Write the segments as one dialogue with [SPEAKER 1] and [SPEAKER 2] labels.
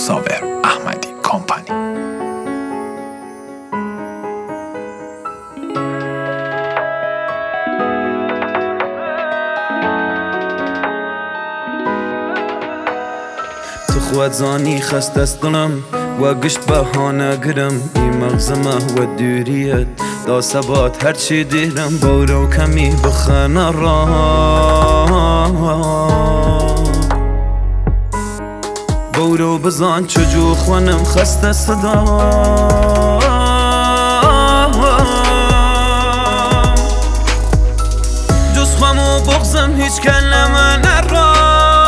[SPEAKER 1] صابر احمدی کمپانی.
[SPEAKER 2] تو خود زانی خست است دلم و گشت بهانه گرم این مغزمه و دوریت دا ثبات هرچی دیرم برو کمی بخنه را برو بزن چجو خونم خسته صدا جز خم و بغزم هیچ کلمه نرا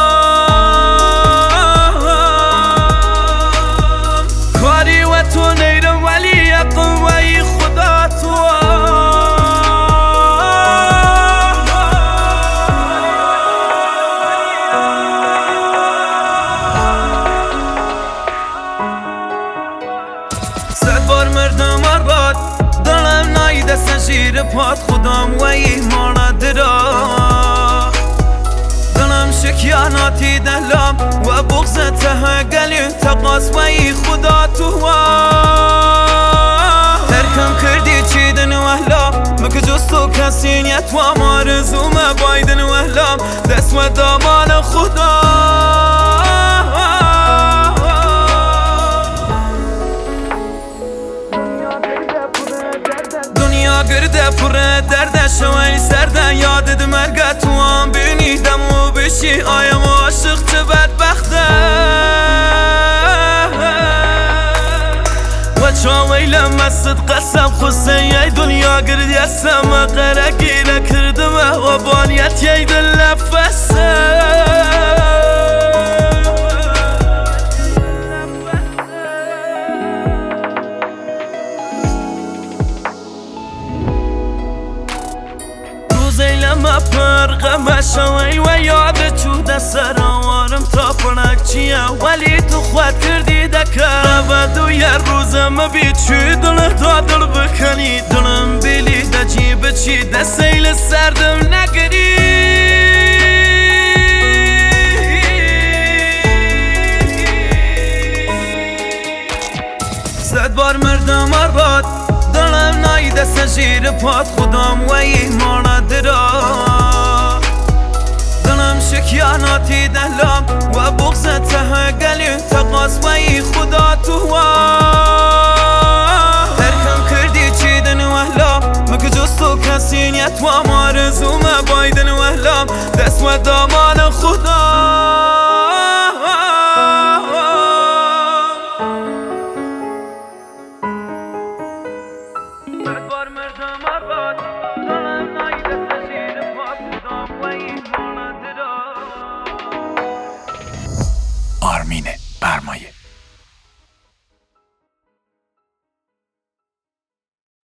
[SPEAKER 2] کاری و تو نیرم ولی قوی خدا تو صد بار مردم آراد دلم نایده سنشیر پاد خودم و ایمانه درا دلم شکیاناتی دلم و بغض ته گلی تقاس و ای خدا تو ترکم کردی چیدن وحلا مکه جز تو کسی نیت و مارزوم بایدن وحلا دست و دامان خدا گرده پره درده شوی سرده یادت مرگه تو هم بینیدم و بشی آیم عاشق چه بدبخته و چاویلم مست قسم خسته یای دنیا گردی اسم قره گیره کردم و بانیت یای دل نفسه زیلم پرغم شوی و یاد چوده سرآوارم تا پرک چیه ولی تو خود کردی دکر و دو یه روزم بی چی دل دادل بکنی دلم بیلی دا جیب چی ده سیل سردم نگری صد بار مردم آراد دلم نایده سنشیر پاد خودم و ایمانه درا دلم شکیاناتی دلم و بغض ته گلی تقاس و ای خدا تو ترکم کردی چیدن وحلا مکه جز تو کسی نیت و مارزوم بایدن وحلا دست و دامان خدا
[SPEAKER 1] آرمین برمایه.